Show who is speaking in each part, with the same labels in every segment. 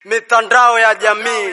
Speaker 1: mitandao ya jamii.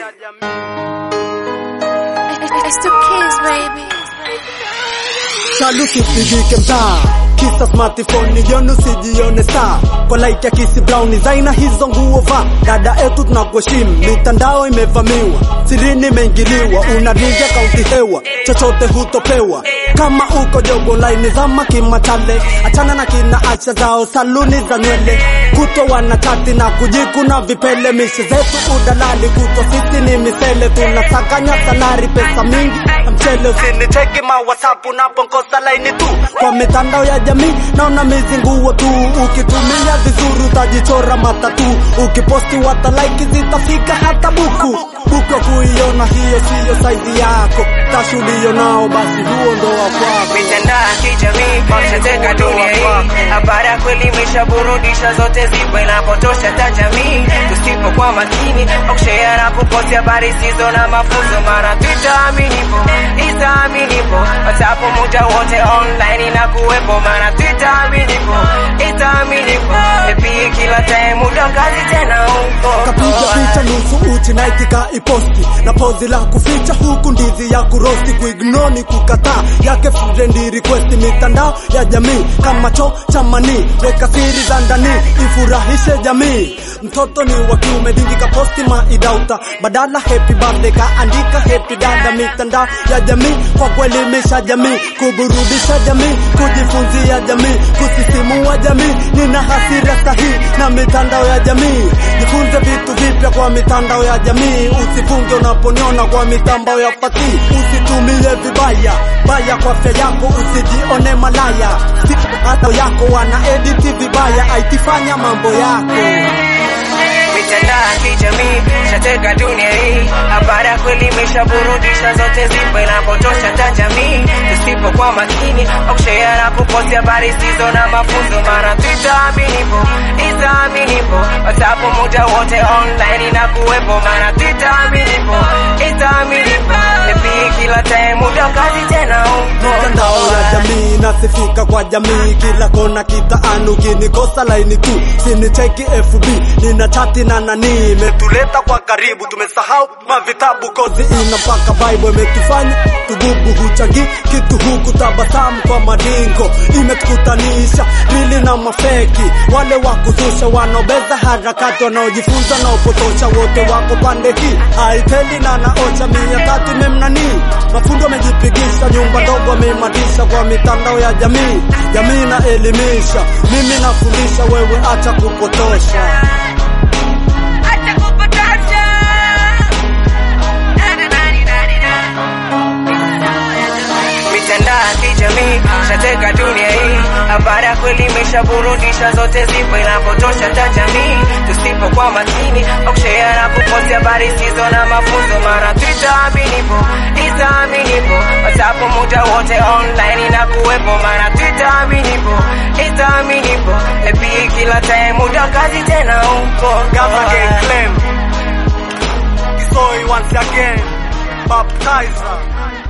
Speaker 2: Saluti pigike mtaa, kisa smartphone yonu sijione star. Kwa like ya Kisi Brown zaina hizo nguo va. Dada etu tunakuheshimu, mitandao imevamiwa, sirini imeingiliwa, unaninja kaunti hewa, chochote hutopewa. Kama uko jogo line zama kimatale, achana na kina acha zao saluni za nywele. Kuto wanachati na kujikuna vipele, mishe zetu udalali, kuto sisi ni misele. Tunasakanya salari pesa mingi mchele, usinicheki ma WhatsApp unaponkosa line tu. Kwa mitandao ya jamii naona mizinguo tu, ukitumia vizuri utajichora matatu. Ukiposti wata like zitafika hata buku. Buku kuiona hiyo siyo size yako, tashuliyo nao basi huo ndo wako.
Speaker 3: Mitandao ya kijamii shateka dunia hii, habari ya kuelimisha burudisha zote zipo, inapotosha ta jamii. Tusipokuwa makini au kushare na kuposti habari sizo na mafunzo, mara Twitter aminipo, Insta aminipo, WhatsApp muda wote online na kuwepo, mara Twitter aminipo, Insta aminipo, epi kila time muda kazi tena upo.
Speaker 2: Kapiga picha nusu uchi na itika iposti, na pozi la kuficha huku ndizi ya kurosti. Kuignore ni kukataa yake friend request. Mitandao ya jamii kama cho chamani, weka siri za ndani ifurahishe jamii. Mtoto ni wa kiume dingi ka posti maidauta, badala happy birthday ka andika happy dada. Mitandao ya jamii kwa kuelimisha jamii, kuburudisha jamii, kujifunzia jamii, kusisimua jamii. Nina hasira sahihi na mitandao ya jamii, jifunze vitu vipya kwa mitandao ya jamii. Usifunge unaponiona kwa mitandao ya fati, usitumie vibaya baya kwa afya yako, usijione malaya. Hata yako wana edit vibaya, aitifanya mambo yako.
Speaker 3: Mitandao ya kijamii shateka dunia hii, habari ya kuelimisha burudisha zote zipo, inapotosha ta jamii. Tusipokuwa makini au kushare na kuposti habari sizo na mafunzo, mara Twitter aminipo, Insta aminipo, WhatsApp muda wote online na kuwepo, mara Twitter aminipo, Insta aminipo, epi kila time muda kazi tena upo.
Speaker 2: Mitandao ya jamii nasifika kwa jamii, kila kona kitaanu, kinikosa line tu sinicheki FB. Nina chati na nani imetuleta kwa karibu, tumesahau mavitabu kozi ina mpaka Bible imetufanya tububu. Huchangi kitu huku tabasamu kwa madingo, imetukutanisha rili na mafeki. Wale wakuzusha wanaobeza harakati, wanaojifunza na upotosha, wote wako pande hii. Haiteli na naocha 300 memnani, mafundo wamejipigisha, nyumba ndogo wameimadisha. Kwa mitandao ya jamii, jamii na elimisha, mimi nafundisha, wewe acha kupotosha.
Speaker 3: Mitandao ya kijamii shateka dunia hii, habari ya kuelimisha burudisha zote zipo, inapotosha ta jamii. Tusipokuwa makini au kushare na kuposti habari sizo na mafunzo, mara Twitter aminipo, Insta aminipo, WhatsApp muda wote online na kuwepo, mara Twitter aminipo, Insta aminipo, epi kila time muda kazi tena upo.
Speaker 1: Gava gang claim Kisoi once again, baptizer